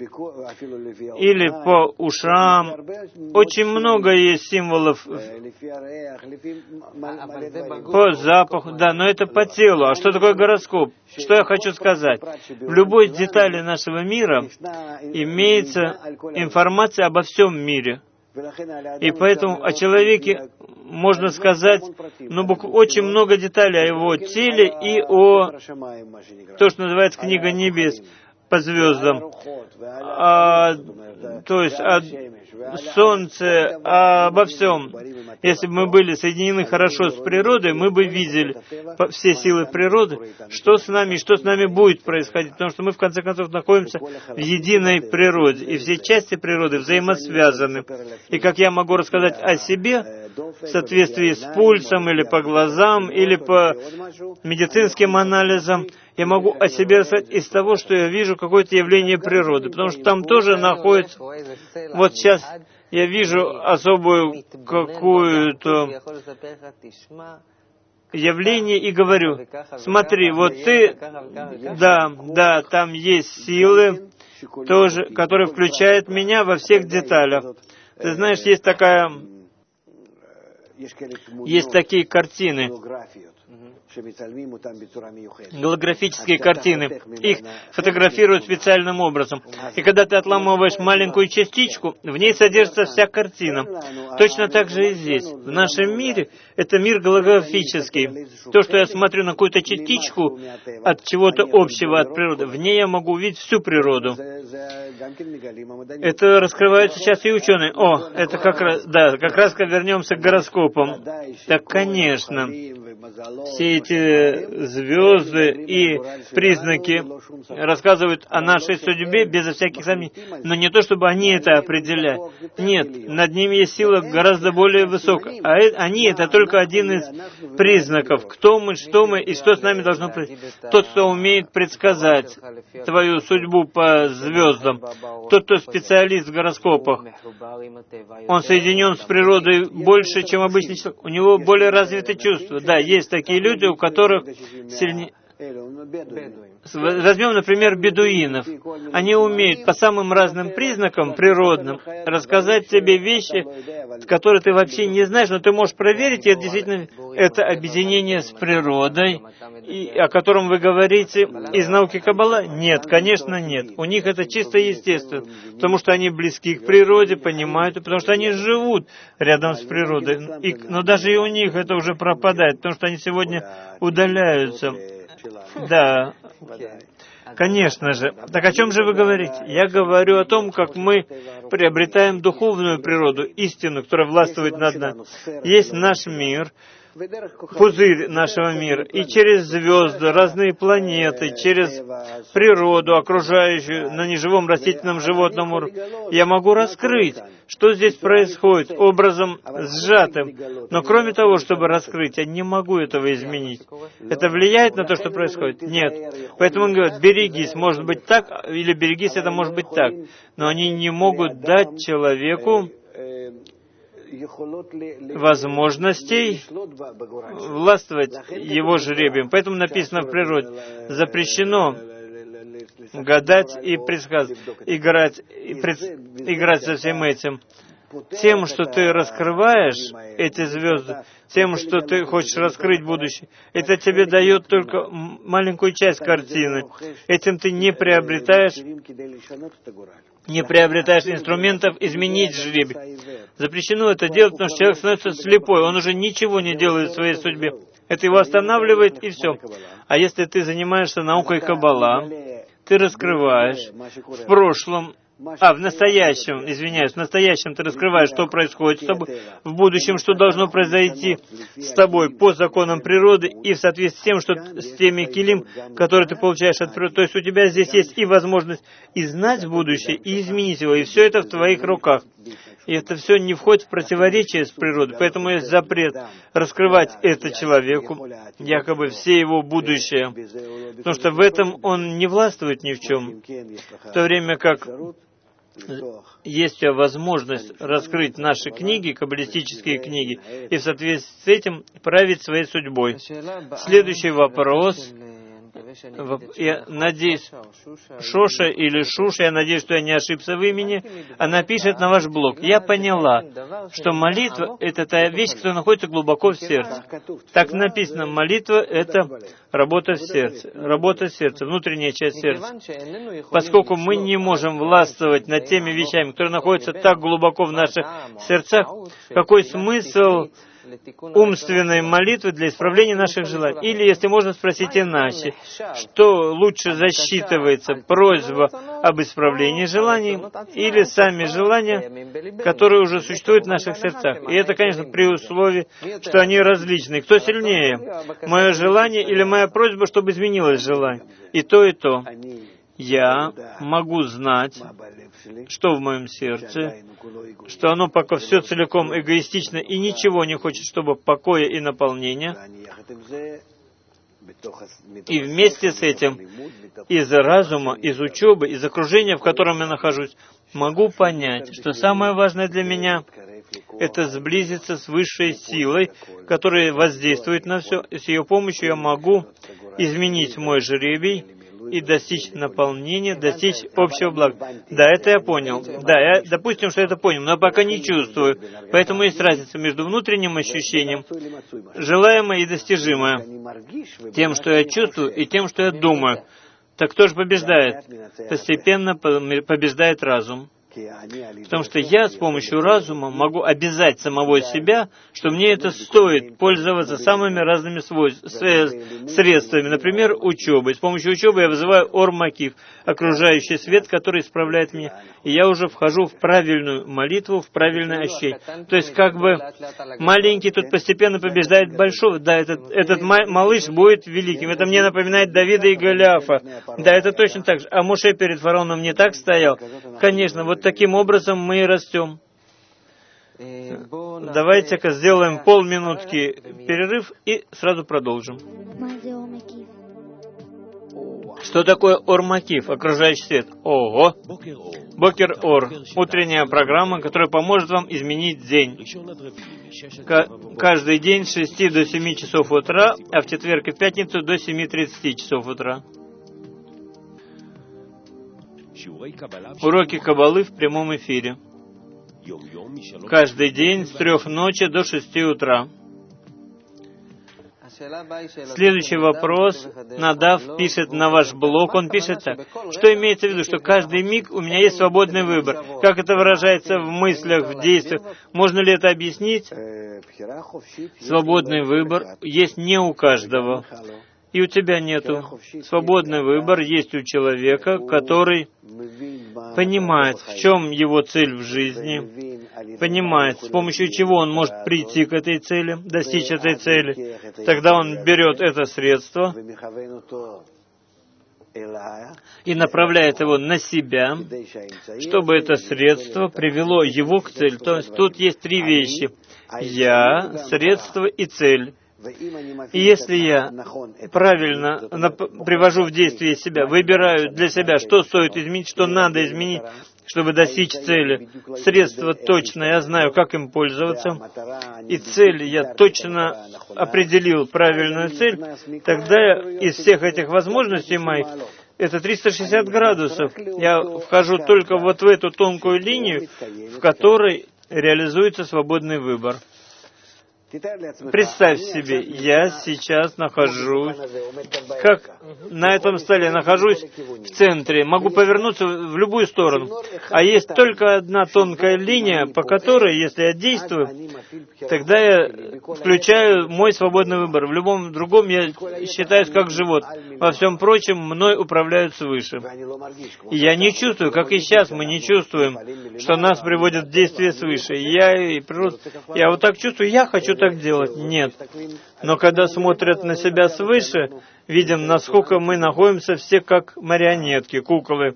Или по ушам. Очень много есть символов по запаху. Да, но это по телу. А что такое гороскоп? Что я хочу сказать? В любой детали нашего мира имеется информация обо всем мире. И поэтому о человеке можно сказать, очень много деталей о его теле и о то, что называется книга небес по звездам, то есть о солнце, обо всем. Если бы мы были соединены хорошо с природой, мы бы видели все силы природы, что с нами будет происходить, потому что мы в конце концов находимся в единой природе, и все части природы взаимосвязаны. И как я могу рассказать о себе в соответствии с пульсом, или по глазам, или по медицинским анализам, Я могу о себе рассказать из того, что я вижу какое-то явление природы, потому что там тоже находится... Вот сейчас я вижу особую какую-то явление и говорю: смотри, вот ты, да, там есть силы, тоже, которые включают меня во всех деталях. Ты знаешь, есть такие картины, голографические картины. Их фотографируют специальным образом. И когда ты отламываешь маленькую частичку, в ней содержится вся картина. Точно так же и здесь. В нашем мире это мир голографический. То, что я смотрю на какую-то частичку от чего-то общего, от природы, в ней я могу увидеть всю природу. Это раскрывают сейчас и ученые. Это как раз вернемся к гороскопам. Так, конечно, все эти звезды и признаки рассказывают о нашей судьбе безо всяких сомнений. Но не то, чтобы они это определяют. Нет, над ними есть сила гораздо более высокая. А они — это только один из признаков. Кто мы, что мы и что с нами должно произойти. Тот, кто умеет предсказать твою судьбу по звездам, тот, кто специалист в гороскопах, он соединен с природой больше, чем обычный человек. У него более развитые чувства. Да, есть такие люди, у которых сильнее... Возьмем, например, бедуинов. Они умеют по самым разным признакам природным рассказать тебе вещи, которые ты вообще не знаешь, но ты можешь проверить, и это действительно это объединение с природой, о котором вы говорите из науки Каббала. Нет, конечно, нет. У них это чисто естественно, потому что они близки к природе, понимают, потому что они живут рядом с природой. Но даже и у них это уже пропадает, потому что они сегодня удаляются. Да, конечно же. Так о чем же вы говорите? Я говорю о том, как мы приобретаем духовную природу, истину, которая властвует над нами. Есть наш мир, пузырь нашего мира, и через звезды, разные планеты, через природу, окружающую на неживом растительном животном уровне, я могу раскрыть, что здесь происходит, образом сжатым. Но кроме того, чтобы раскрыть, я не могу этого изменить. Это влияет на то, что происходит? Нет. Поэтому он говорит: берегись, может быть так, или берегись, это может быть так. Но они не могут дать человеку возможностей властвовать его жребием. Поэтому написано в природе: запрещено гадать и предсказывать, играть со всем этим. Тем, что ты раскрываешь эти звезды, тем, что ты хочешь раскрыть будущее, это тебе дает только маленькую часть картины. Этим ты не приобретаешь инструментов изменить жребий. Запрещено это делать, потому что человек становится слепой, он уже ничего не делает в своей судьбе. Это его останавливает, и все. А если ты занимаешься наукой Каббала, ты раскрываешь в прошлом, в настоящем ты раскрываешь, что происходит с тобой, в будущем, что должно произойти с тобой по законам природы и в соответствии с тем, с теми килим, которые ты получаешь от природы. То есть у тебя здесь есть и возможность и знать будущее, и изменить его, и все это в твоих руках. И это все не входит в противоречие с природой, поэтому есть запрет раскрывать это человеку, якобы все его будущее, потому что в этом он не властвует ни в чем, в то время как есть возможность раскрыть наши книги, каббалистические книги, и в соответствии с этим править своей судьбой. Следующий вопрос. Я надеюсь, Шоша или Шуша, я надеюсь, что я не ошибся в имени, она пишет на ваш блог: я поняла, что молитва — это та вещь, которая находится глубоко в сердце. Так написано, молитва — это работа в сердце, внутренняя часть сердца. Поскольку мы не можем властвовать над теми вещами, которые находятся так глубоко в наших сердцах, какой смысл умственной молитвы для исправления наших желаний? Или, если можно спросить иначе, что лучше засчитывается, просьба об исправлении желаний или сами желания, которые уже существуют в наших сердцах? И это, конечно, при условии, что они различны. Кто сильнее? Мое желание или моя просьба, чтобы изменилось желание? И то, и то. Я могу знать, что в моем сердце, что оно пока все целиком эгоистично и ничего не хочет, чтобы покоя и наполнения. И вместе с этим, из разума, из учебы, из окружения, в котором я нахожусь, могу понять, что самое важное для меня — это сблизиться с высшей силой, которая воздействует на все, и с ее помощью я могу изменить мой жребий и достичь наполнения, достичь общего блага. Да, это я понял. Да, допустим, что это понял, но пока не чувствую. Поэтому есть разница между внутренним ощущением, желаемое и достижимое, тем, что я чувствую, и тем, что я думаю. Так кто же побеждает? Постепенно побеждает разум. Потому что я с помощью разума могу обязать самого себя, что мне это стоит пользоваться самыми разными средствами, например, учебой. С помощью учебы я вызываю ор-макиф, окружающий свет, который исправляет меня. И я уже вхожу в правильную молитву, в правильное ощущение. То есть, как бы, маленький тут постепенно побеждает большого. Да, этот малыш будет великим. Это мне напоминает Давида и Голиафа. Да, это точно так же. А Моше перед фараоном не так стоял? Конечно, вот таким образом мы и растем. Давайте-ка сделаем полминутки перерыв и сразу продолжим. Что такое ор-макиф, окружающий свет? Ого! Бокер Ор. Утренняя программа, которая поможет вам изменить день. Каждый день с 6 до 7 часов утра, а в четверг и пятницу до 7:30 часов утра. Уроки Каббалы в прямом эфире. Каждый день с 3 ночи до 6 утра. Следующий вопрос. Надав пишет на ваш блог, он пишет так. Что имеется в виду, что каждый миг у меня есть свободный выбор? Как это выражается в мыслях, в действиях? Можно ли это объяснить? Свободный выбор есть не у каждого. И у тебя нету. Свободный выбор есть у человека, который понимает, в чем его цель в жизни, понимает, с помощью чего он может прийти к этой цели, достичь этой цели. Тогда он берет это средство и направляет его на себя, чтобы это средство привело его к цели. То есть тут есть три вещи. Я, средство и цель. И если я правильно привожу в действие себя, выбираю для себя, что стоит изменить, что надо изменить, чтобы достичь цели, средство точно, я знаю, как им пользоваться, и цель, я точно определил правильную цель, тогда я из всех этих возможностей моих, это 360 градусов, я вхожу только вот в эту тонкую линию, в которой реализуется свободный выбор. Представь себе, я сейчас нахожусь, как на этом столе нахожусь в центре, могу повернуться в любую сторону, а есть только одна тонкая линия, по которой, если я действую, тогда я включаю мой свободный выбор. В любом другом я считаюсь как живот. Во всем прочем, мной управляют свыше. И я не чувствую, как и сейчас мы не чувствуем, что нас приводят в действие свыше. Я вот так чувствую, я хочу так делать. Нет. Но когда смотрят на себя свыше, видим, насколько мы находимся все как марионетки, куклы.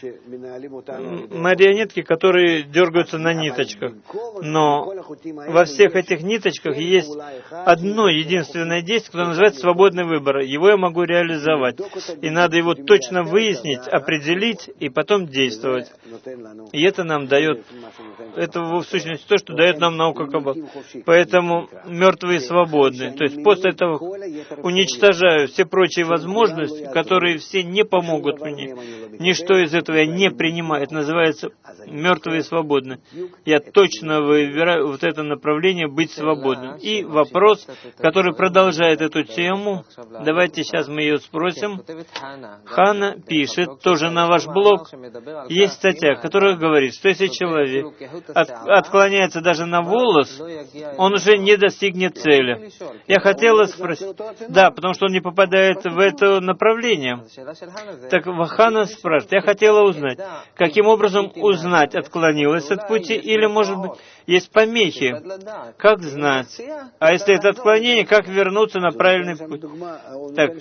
Марионетки, которые дергаются на ниточках. Но во всех этих ниточках есть одно единственное действие, которое называется свободный выбор. Его я могу реализовать. И надо его точно выяснить, определить и потом действовать. И это нам дает, это в сущности то, что дает нам наука Каббалы. Поэтому мертвые свободны. То есть после этого уничтожаю все прочие возможности, которые все не помогут мне. Ничто из этого я не принимаю. Это называется мертвые свободны. Я точно выбираю вот это направление быть свободным. И вопрос, который продолжает эту тему, давайте сейчас мы ее спросим. Хана пишет, тоже на ваш блог, есть статья, которая говорит, что если человек отклоняется даже на волос, он уже не достигнет цели. Я хотела спросить, да, потому что он не попадает в это направление. Так Хана спрашивает, я хотела узнать, каким образом узнать, отклонилась от пути, или, может быть, есть помехи. Как знать? А если это отклонение, как вернуться на правильный путь? Так,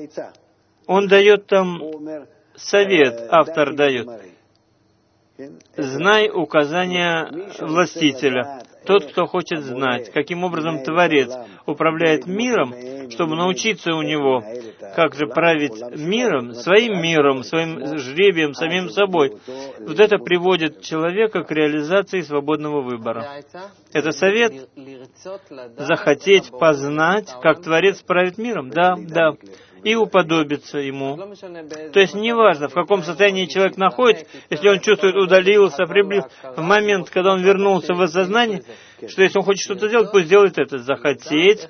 он дает там совет, автор дает. Знай указания властителя. Тот, кто хочет знать, каким образом Творец управляет миром, чтобы научиться у него, как же править миром, своим жребием, самим собой, вот это приводит человека к реализации свободного выбора. Это совет захотеть познать, как Творец правит миром. Да, и уподобиться ему. То есть неважно, в каком состоянии человек находится, если он чувствует, удалился, приблизился, в момент, когда он вернулся в осознание, что если он хочет что-то сделать, пусть делает это. Захотеть,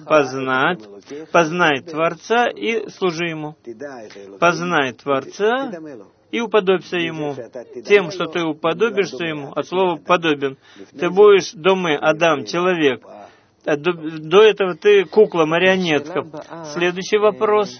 познай Творца и служи Ему. Познай Творца и уподобься Ему. Тем, что ты уподобишься Ему, от слова «подобен». Ты будешь Адам, человек. До этого ты кукла, марионетка. Следующий вопрос.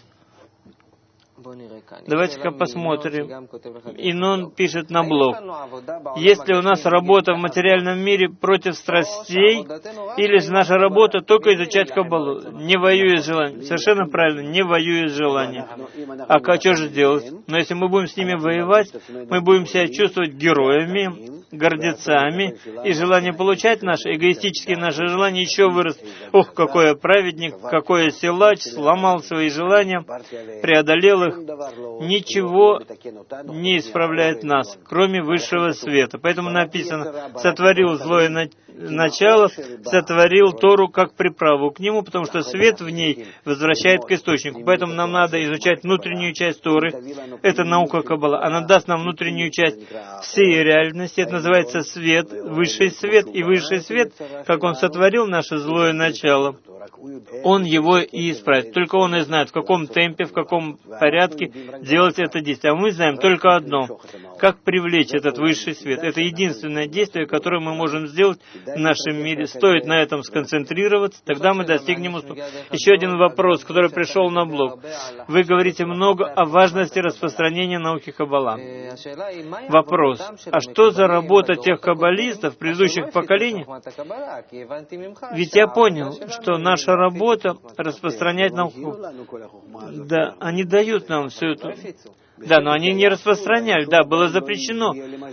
Давайте-ка посмотрим. Инон пишет на блог. Есть ли у нас работа в материальном мире против страстей, или же наша работа только изучать Каббалу, не воюя с желанием? Совершенно правильно, не воюя с желанием. А что же делать? Но если мы будем с ними воевать, мы будем себя чувствовать героями, гордецами, и желание получать наше, эгоистические наши желания еще вырастут. Ох, какой я праведник, какой я силач, сломал свои желания, преодолел их. Ничего не исправляет нас, кроме высшего света. Поэтому написано, сотворил злое начало, сотворил Тору как приправу к нему, потому что свет в ней возвращает к источнику. Поэтому нам надо изучать внутреннюю часть Торы. Это наука Каббала. Она даст нам внутреннюю часть всей реальности. Это называется свет, высший свет. И высший свет, как он сотворил наше злое начало, он его и исправит. Только он и знает, в каком темпе, в каком порядке делать это действие. А мы знаем только одно. Как привлечь этот высший свет. Это единственное действие, которое мы можем сделать в нашем мире. Стоит на этом сконцентрироваться, тогда мы достигнем успеха. Еще один вопрос, который пришел на блог. Вы говорите много о важности распространения науки Каббала. Вопрос. А что за работа тех каббалистов в предыдущих поколениях? Ведь я понял, что наша работа распространять науку. Да, они дают нам всю эту... Да, но они не распространяли, да, было запрещено.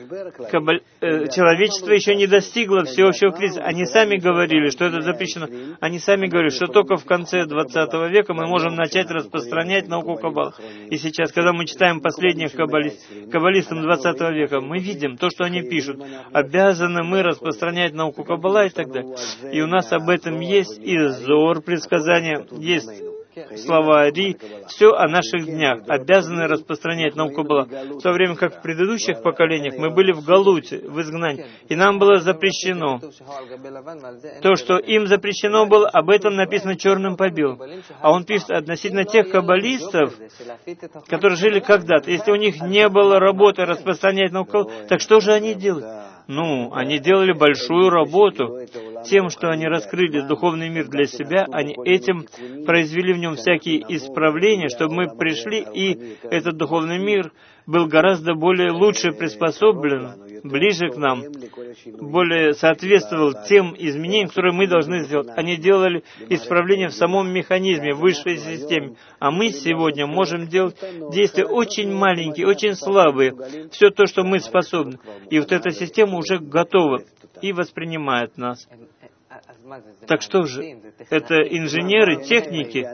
Человечество еще не достигло всеобщего кризиса. Они сами говорили, что это запрещено. Они сами говорили, что только в конце 20 века мы можем начать распространять науку Каббала. И сейчас, когда мы читаем последних каббалистов 20 века, мы видим то, что они пишут. Обязаны мы распространять науку Каббала и так далее. И у нас об этом есть и Зор, предсказания, есть словари, все о наших днях, обязаны распространять науку Каббала. В то время как в предыдущих поколениях мы были в Галуте, в изгнании, и нам было запрещено. То, что им запрещено было, об этом написано черным по белому. А он пишет относительно тех каббалистов, которые жили когда-то. Если у них не было работы распространять науку Каббала, так что же они делают? Они делали большую работу. Тем, что они раскрыли духовный мир для себя, они этим произвели в нем всякие исправления, чтобы мы пришли, и этот духовный мир был гораздо более лучше приспособлен, ближе к нам, более соответствовал тем изменениям, которые мы должны сделать. Они делали исправления в самом механизме, в высшей системе. А мы сегодня можем делать действия очень маленькие, очень слабые, все то, что мы способны. И вот эта система уже готова и воспринимает нас. Так что же? Это инженеры, техники?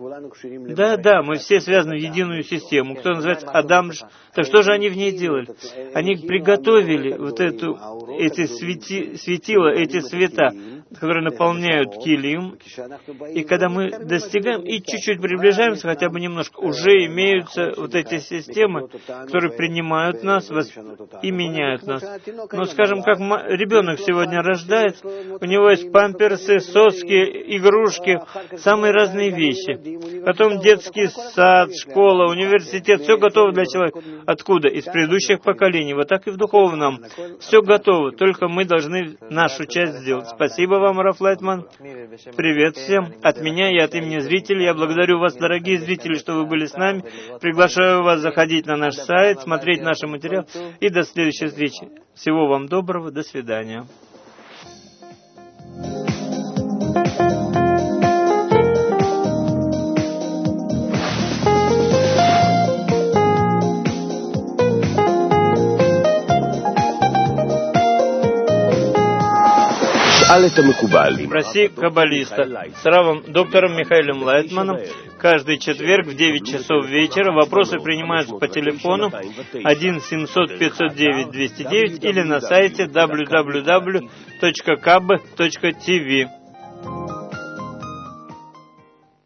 Да, мы все связаны в единую систему. Кто называется Адам? Так что же они в ней делали? Они приготовили вот эти светила, эти света, которые наполняют килим. И когда мы достигаем и чуть-чуть приближаемся, хотя бы немножко, уже имеются вот эти системы, которые принимают нас и меняют нас. Но, скажем, как ребенок сегодня рождается, у него есть памперсы, соски, игрушки, самые разные вещи. Потом детский сад, школа, университет, все готово для человека. Откуда? Из предыдущих поколений. Вот так и в духовном. Все готово, только мы должны нашу часть сделать. Спасибо вам, Раф Лайтман. Привет всем. От меня и от имени зрителей я благодарю вас, дорогие зрители, что вы были с нами. Приглашаю вас заходить на наш сайт, смотреть наши материалы. И до следующей встречи. Всего вам доброго. До свидания. Спроси каббалиста с равом доктором Михаилом Лайтманом. Каждый четверг в 9 часов вечера вопросы принимаются по телефону 1-700-509-209 или на сайте www.kab.tv.